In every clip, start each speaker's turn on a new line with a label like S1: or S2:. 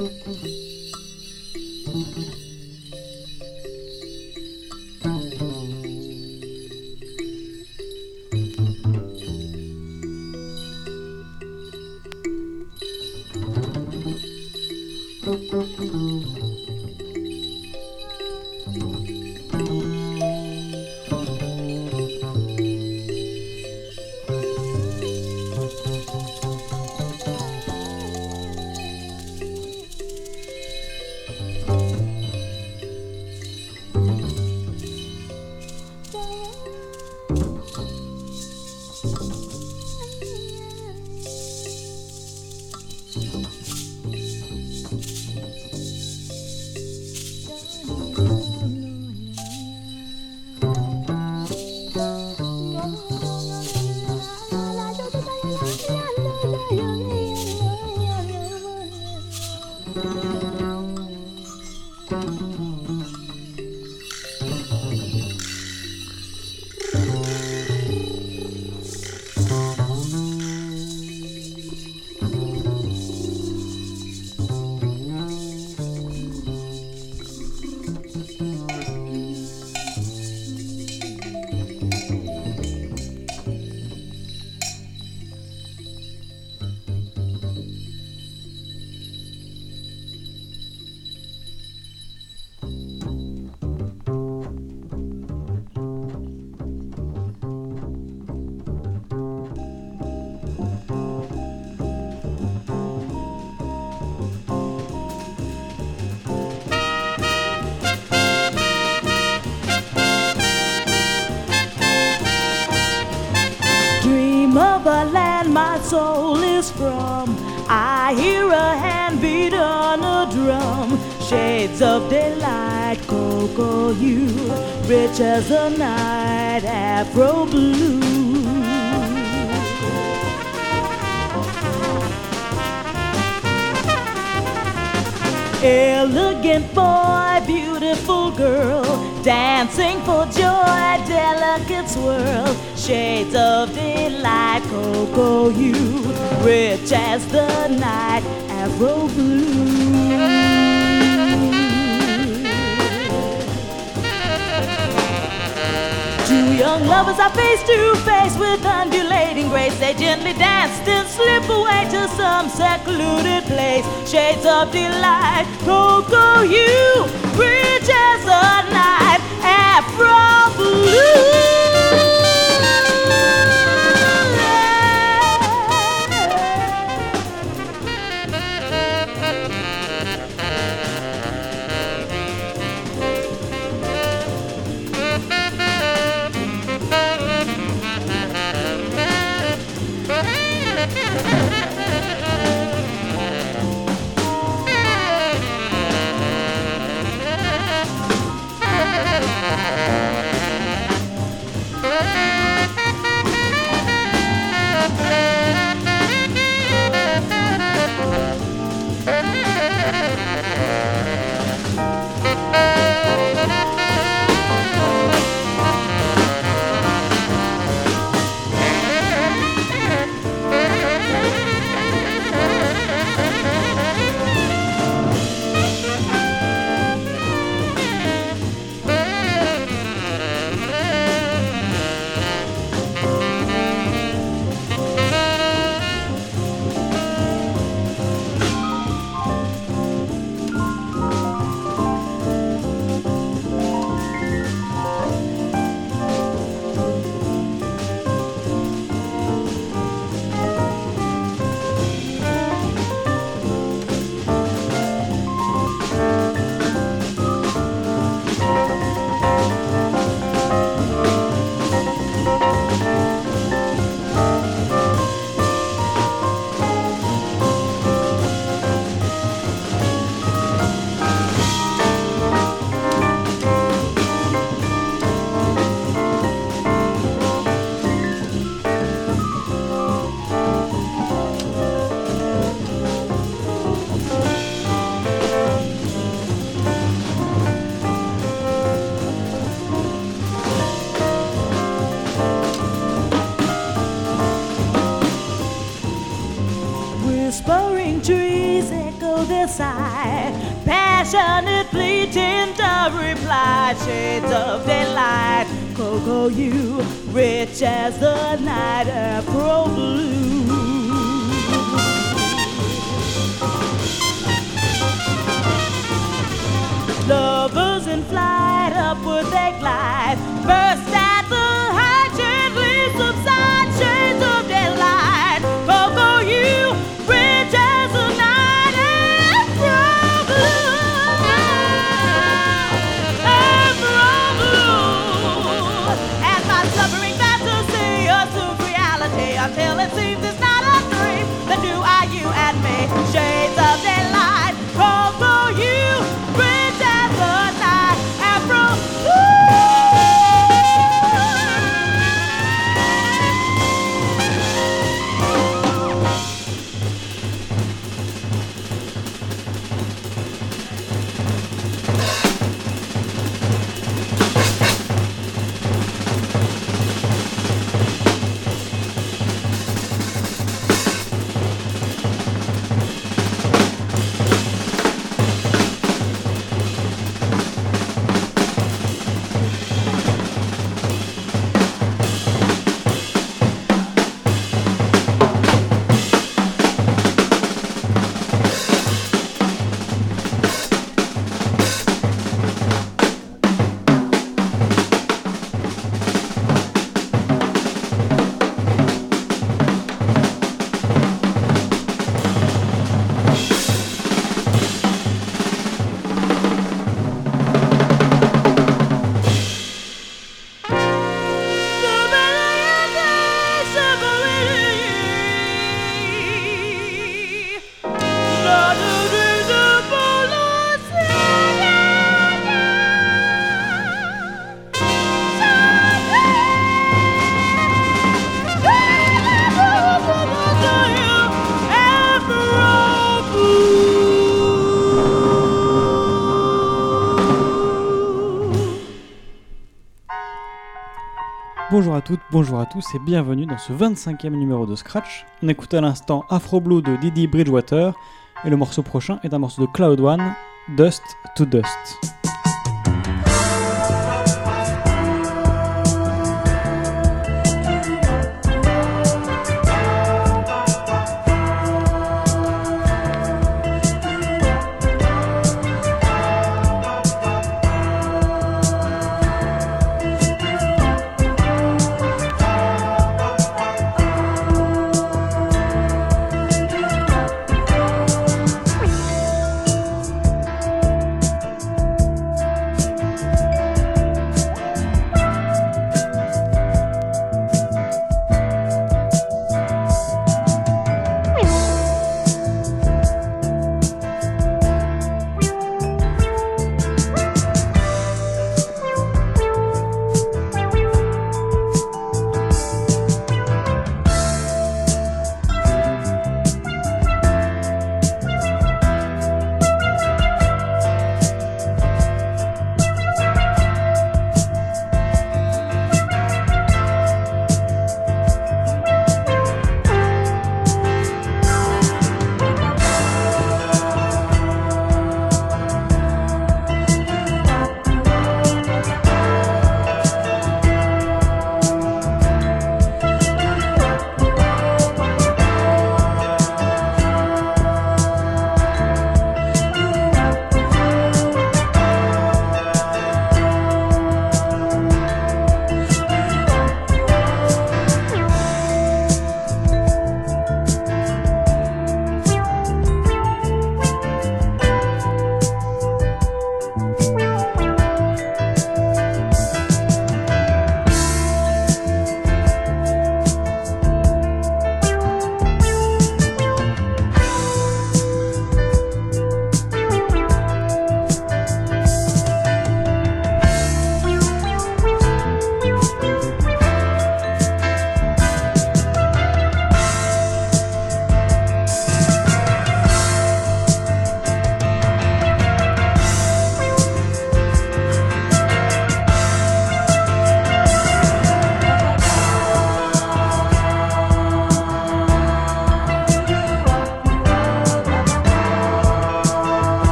S1: soul is from. I hear a hand beat on a drum. Shades of daylight, cocoa hue, rich as the night, Afro blue. Elegant boy, beautiful girl, dancing for joy, delicate swirl. Shades of delight, cocoa hue, rich as the night, Afro blue. Two young lovers are face to face with undulating grace. They gently dance, then slip away to some secluded place. Shades of delight, cocoa hue, rich as the night, Afro blue. Whispering trees echo their sigh, passionate pleading to reply. Shades of daylight, Cocoa, you rich as the night, Afro blue. Lovers in flight, upward they glide, burst at the height, gently subside. Shades of daylight, Cocoa, you rich as the night, Afro blue, Afro blue. And my suffering fantasy assumes reality until it seems it's not a dream. Then do I, you, and me, shades of daylight, Cocoa, you rich as the night, Afro blue.
S2: Bonjour à toutes, bonjour à tous et bienvenue dans ce 25e numéro de Scratch. On écoute à l'instant Afro Blue de Didi Bridgewater et le morceau prochain est un morceau de Cloud One, Dust to Dust.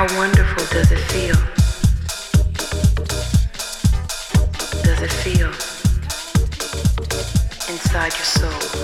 S3: How wonderful does it feel? Does it feel inside your soul?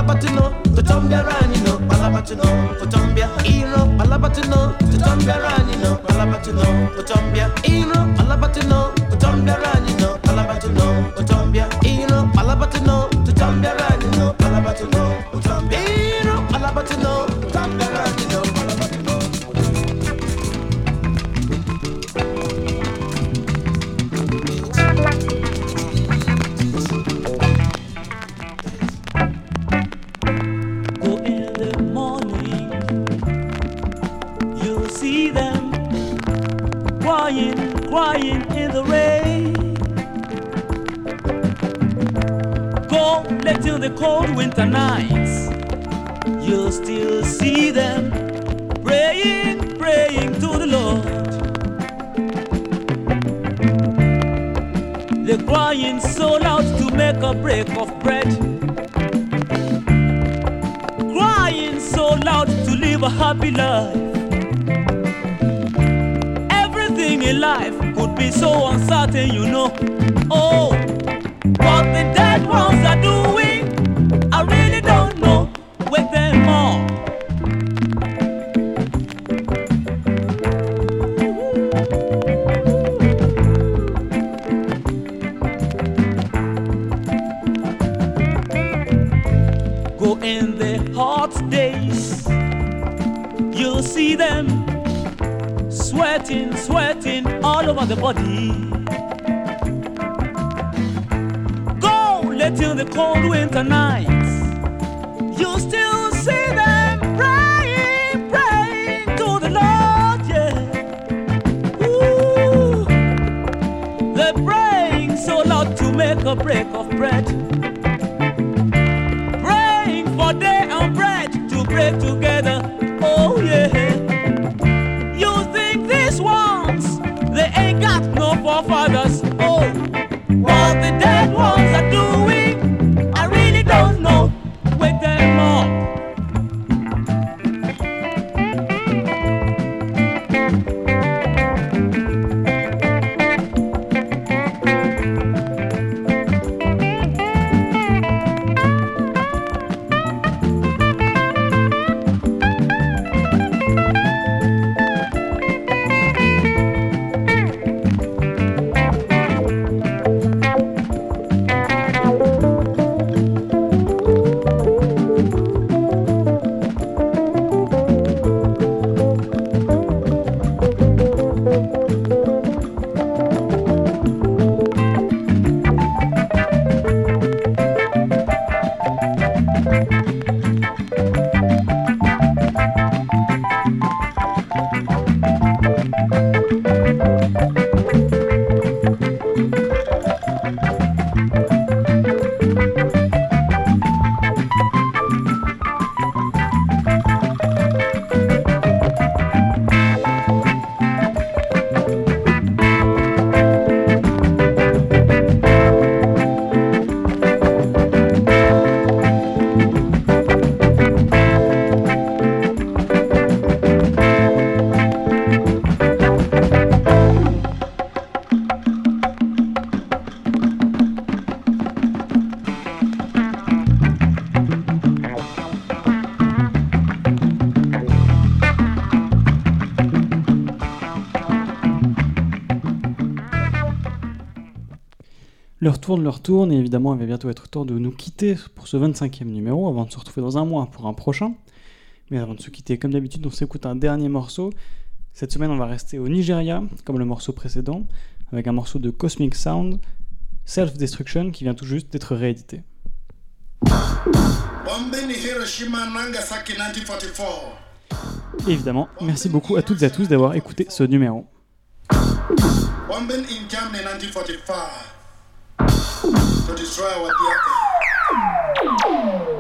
S4: Palabatino, to Tombia Ranino, Palabatino, to Tombia Ino, Palabatino, to Tombia Ranino, Palabatino, to Tombia Ino, Palabatino, to Tombia Ranino, Palabatino, to Tombia Ino, Palabatino, to Tombia Ranino, Palabatino, to Tombia Ino, Palabatino, to Tombia Ranino, Palabatino.
S1: Go in the morning, you'll see them crying, crying in the rain. Go late in the cold winter nights, you'll still see them praying, praying to the Lord. They're crying so loud to make a break of bread, crying so loud to live a happy life. Everything in life could be so uncertain, you know. Oh, what the dead ones are doing, I really don't know. Wake them up. Go in the hot days, you'll see them sweating, sweating all over the body. Go late in the cold winter nights, you'll still see them praying, praying to the Lord, yeah. Ooh, they're praying so loud to make a break of bread, praying for day and bread to break together. Oh yeah. You think these ones, they ain't got no forefathers. Oh, what the dead ones are doing, I really don't know. Wake them up.
S2: L'heure tourne, et évidemment il va bientôt être temps de nous quitter pour ce 25e numéro, avant de se retrouver dans un mois pour un prochain. Mais avant de se quitter, comme d'habitude, on s'écoute un dernier morceau. Cette semaine on va rester au Nigeria, comme le morceau précédent, avec un morceau de Cosmic Sound, Self-Destruction, qui vient tout juste d'être réédité. Et évidemment, merci beaucoup à toutes et à tous d'avoir écouté ce numéro.
S5: Bombing in Germany 1945 to destroy our dear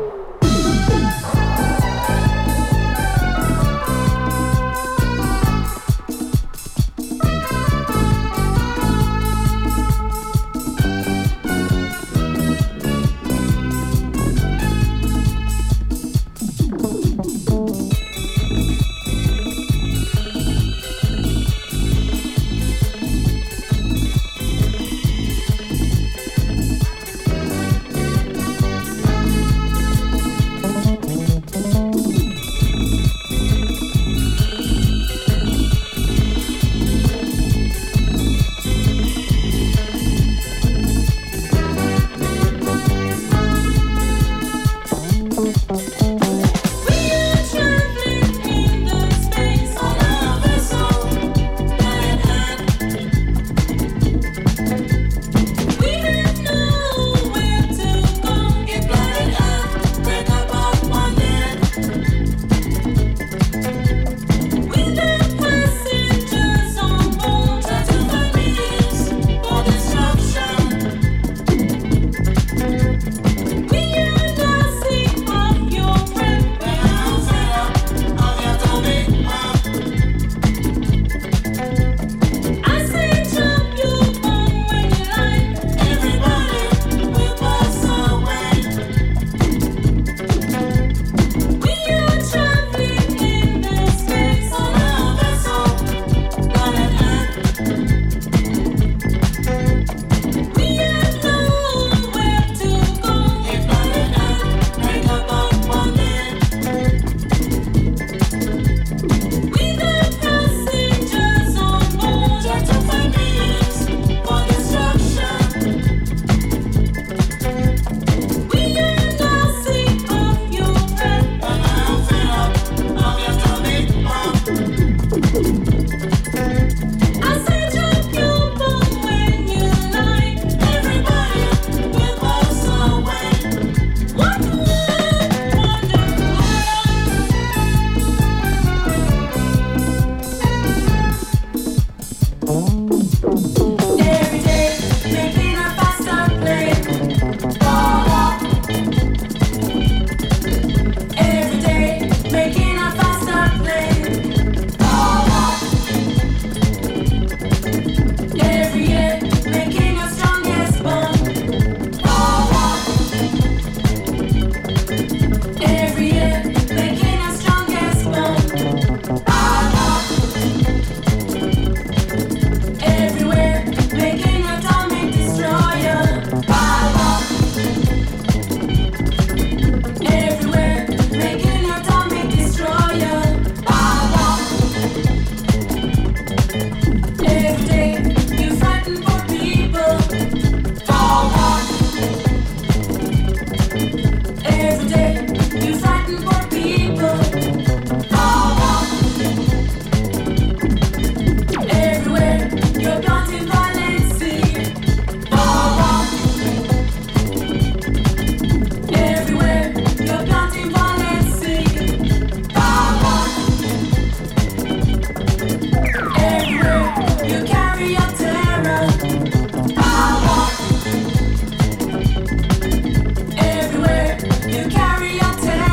S6: your tell.